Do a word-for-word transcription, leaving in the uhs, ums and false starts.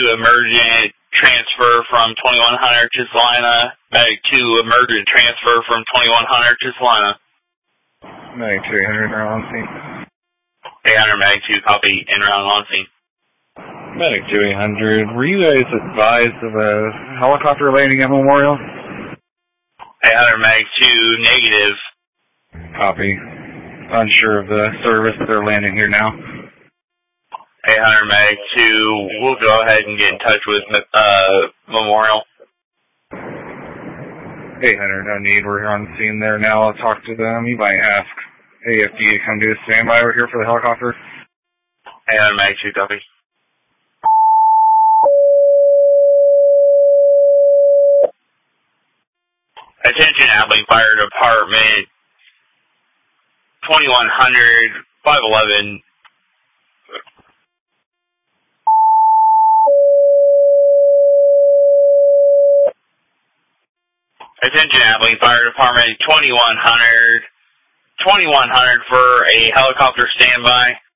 emergent transfer from twenty-one hundred to Salina. Medic two, emergent transfer from twenty-one hundred to Salina. Medic two, eight hundred, on scene. eight hundred, Medic two, copy, en route on scene. Medic two, eight hundred, were you guys advised of a helicopter landing at Memorial? eight hundred, Medic two, negative. Copy. Unsure of the service, they're landing here now. eight hundred, Medic two, we'll go ahead and get in touch with uh, Memorial. eight hundred, no need, we're on the scene there now. I'll talk to them. You might ask A F D to come do a standby over here for the helicopter. eight hundred, Medic two, copy. Attention, Abilene Fire Department, twenty-one hundred, five eleven. Attention, Abilene Fire Department, twenty-one hundred, twenty-one hundred for a helicopter standby.